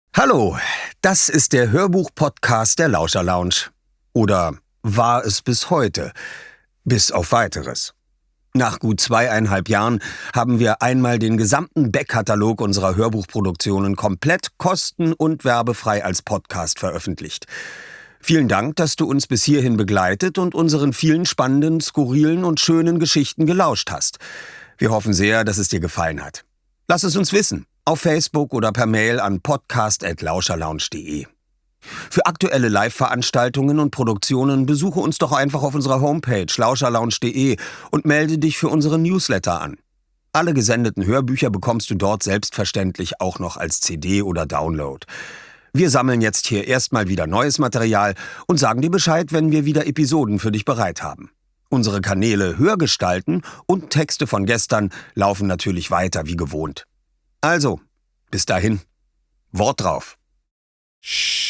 Hallo, das ist der Hörbuch-Podcast der Lauscher Lounge. Oder war es bis heute? Bis auf Weiteres. Nach gut 2,5 Jahren haben wir einmal den gesamten Backkatalog unserer Hörbuchproduktionen komplett kosten- und werbefrei als Podcast veröffentlicht. Vielen Dank, dass du uns bis hierhin begleitet und unseren vielen spannenden, skurrilen und schönen Geschichten gelauscht hast. Wir hoffen sehr, dass es dir gefallen hat. Lass es uns wissen, auf Facebook oder per Mail an podcast@lauscherlounge.de. Für aktuelle Live-Veranstaltungen und Produktionen besuche uns doch einfach auf unserer Homepage lauscherlounge.de und melde dich für unseren Newsletter an. Alle gesendeten Hörbücher bekommst du dort selbstverständlich auch noch als CD oder Download. Wir sammeln jetzt hier erstmal wieder neues Material und sagen dir Bescheid, wenn wir wieder Episoden für dich bereit haben. Unsere Kanäle Hörgestalten und Texte von gestern laufen natürlich weiter wie gewohnt. Also, bis dahin, Wort drauf.